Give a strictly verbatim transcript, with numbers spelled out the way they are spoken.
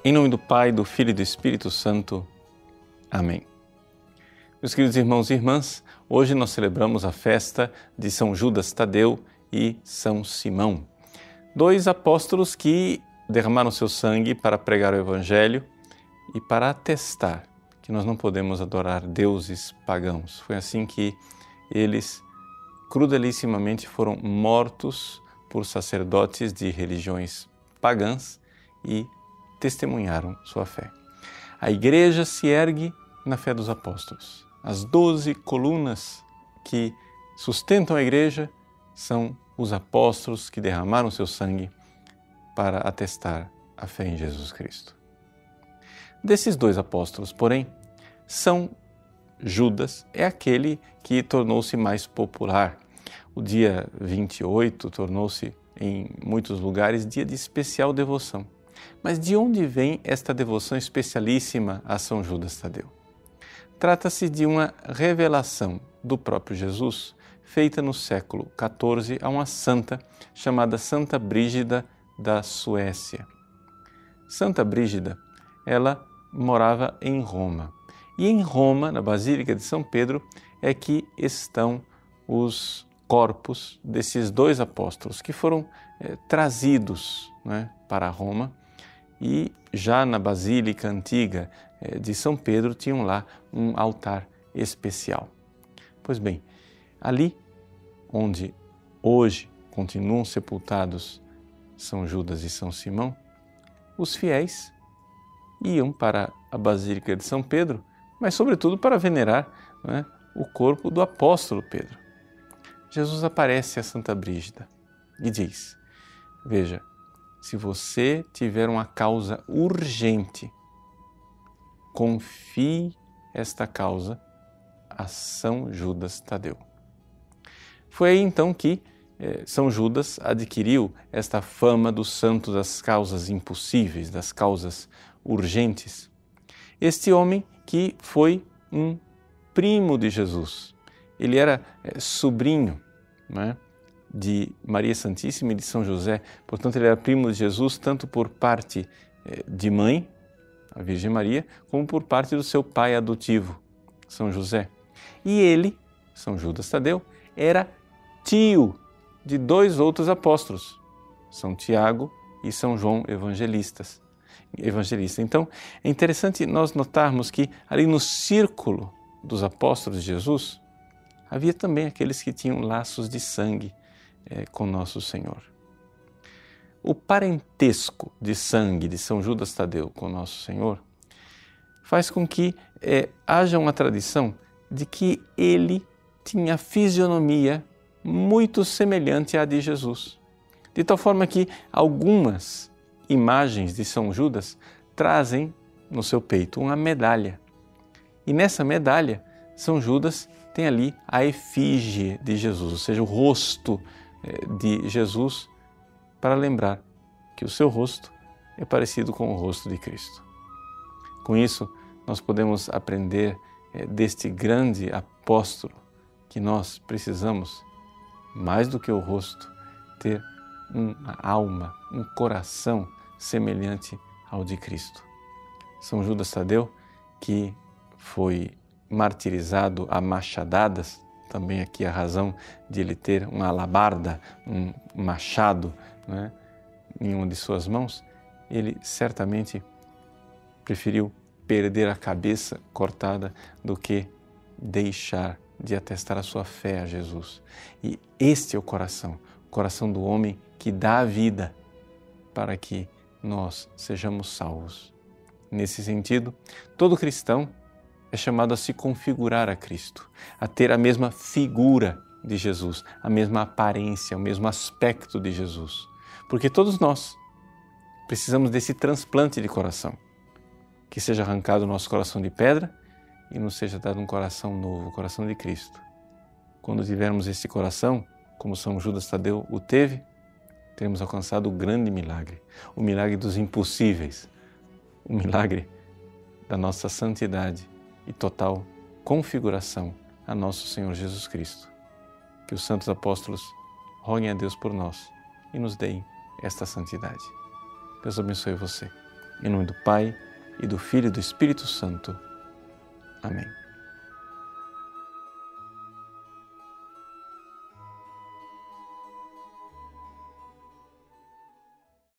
Em nome do Pai, do Filho e do Espírito Santo. Amém. Meus queridos irmãos e irmãs, hoje nós celebramos a festa de São Judas Tadeu e São Simão, dois apóstolos que derramaram seu sangue para pregar o Evangelho e para atestar que nós não podemos adorar deuses pagãos. Foi assim que eles crudelissimamente foram mortos por sacerdotes de religiões pagãs e testemunharam sua fé. A Igreja se ergue na fé dos apóstolos. As doze colunas que sustentam a Igreja são os apóstolos que derramaram seu sangue para atestar a fé em Jesus Cristo. Desses dois apóstolos, porém, São Judas é aquele que tornou-se mais popular. O dia vinte e oito tornou-se, em muitos lugares, dia de especial devoção. Mas de onde vem esta devoção especialíssima a São Judas Tadeu? Trata-se de uma revelação do próprio Jesus, feita no século quatorze a uma santa chamada Santa Brígida da Suécia. Santa Brígida, ela morava em Roma. E em Roma, na Basílica de São Pedro, é que estão os corpos desses dois apóstolos que foram eh, trazidos, né, para Roma. E já na Basílica Antiga de São Pedro tinham lá um altar especial. Pois bem, ali onde hoje continuam sepultados São Judas e São Simão, os fiéis iam para a Basílica de São Pedro, mas sobretudo para venerar, né, o corpo do apóstolo Pedro. Jesus aparece a Santa Brígida e diz: veja, se você tiver uma causa urgente, confie esta causa a São Judas Tadeu. Foi aí então que eh, São Judas adquiriu esta fama dos santos das causas impossíveis, das causas urgentes. Este homem que foi um primo de Jesus. Ele era eh, sobrinho, não é? de Maria Santíssima e de São José. Portanto, ele era primo de Jesus tanto por parte de mãe, a Virgem Maria, como por parte do seu pai adotivo, São José. E ele, São Judas Tadeu, era tio de dois outros apóstolos, São Tiago e São João Evangelistas. Evangelista. Então, é interessante nós notarmos que ali no círculo dos apóstolos de Jesus, havia também aqueles que tinham laços de sangue É, com Nosso Senhor. O parentesco de sangue de São Judas Tadeu com Nosso Senhor faz com que é, haja uma tradição de que ele tinha fisionomia muito semelhante à de Jesus. De tal forma que algumas imagens de São Judas trazem no seu peito uma medalha. E nessa medalha, São Judas tem ali a efígie de Jesus, ou seja, o rosto de Jesus, para lembrar que o seu rosto é parecido com o rosto de Cristo. Com isso, nós podemos aprender deste grande apóstolo que nós precisamos, mais do que o rosto, ter uma alma, um coração semelhante ao de Cristo. São Judas Tadeu, que foi martirizado a machadadas, também aqui a razão de ele ter uma alabarda, um machado, né, em uma de suas mãos, ele certamente preferiu perder a cabeça cortada do que deixar de atestar a sua fé a Jesus. E este é o coração, o coração do homem que dá a vida para que nós sejamos salvos. Nesse sentido, todo cristão é chamado a se configurar a Cristo, a ter a mesma figura de Jesus, a mesma aparência, o mesmo aspecto de Jesus. Porque todos nós precisamos desse transplante de coração, que seja arrancado o nosso coração de pedra e nos seja dado um coração novo, o coração de Cristo. Quando tivermos esse coração, como São Judas Tadeu o teve, teremos alcançado o grande milagre, o milagre dos impossíveis, o milagre da nossa santidade e total configuração a nosso Senhor Jesus Cristo. Que os santos apóstolos roguem a Deus por nós e nos deem esta santidade. Deus abençoe você Em nome do Pai, e do Filho e do Espírito Santo. Amém.